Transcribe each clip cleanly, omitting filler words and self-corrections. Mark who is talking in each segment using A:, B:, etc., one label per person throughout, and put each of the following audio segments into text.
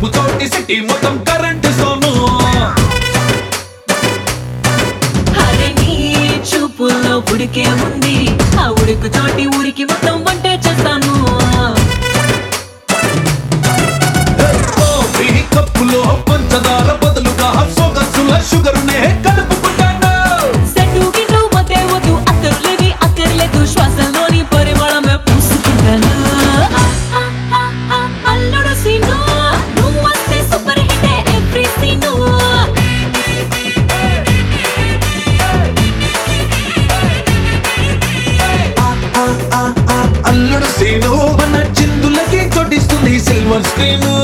A: మెరుపు తోటి సిటీ మొత్తం కరెంట్ సోను.
B: అరే నీ చూపుల్లో ఉడికే ఉంది, ఆ ఉడుకు తోటి ఊరికి మొత్తం వంటే చేస్తాను.
A: కాఫీ కప్పులో పంచదార బదులుగా సోగసుల షుగరునే కలుపుకుంటాను.
B: సెట్టు గిట్టు మధ్య వద్దు, అత్తరులేవి అక్కర్లేదు, శ్వాసలోని పరిమళమే పూసుకుంటాను. అల్లుడు సీను, నువ్వు వస్తే సూపర్ హిట్ ఎవ్రీ సీను.
A: అల్లుడు సీను మన చిందులకి కొట్టిస్తుంది సిల్వర్ స్క్రీను.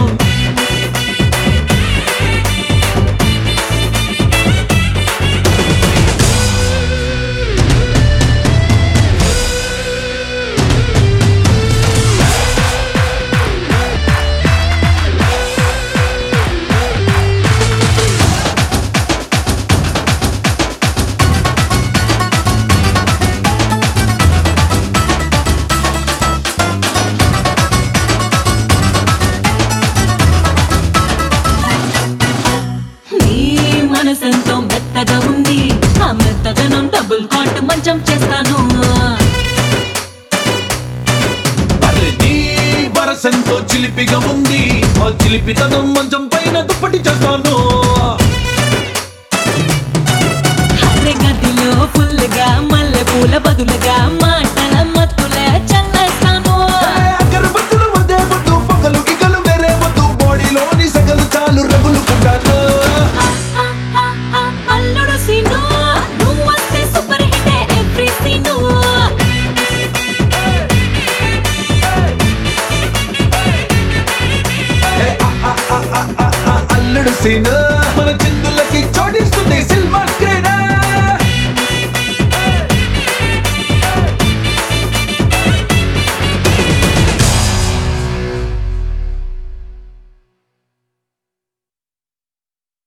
B: మనసెంతో మెత్తగా ఉంది, ఆ మెత్తదనం డబుల్ కాట్ మంచం చేస్తాను.
A: అరే నీ వరసంతో చిలిపిగా ఉంది, ఆ చిలిపితనం మంచం పైన దుప్పటి చేస్తాను.
B: అరే గదిలో ఫుల్ గా మల్లె పూల బదులుగా మాట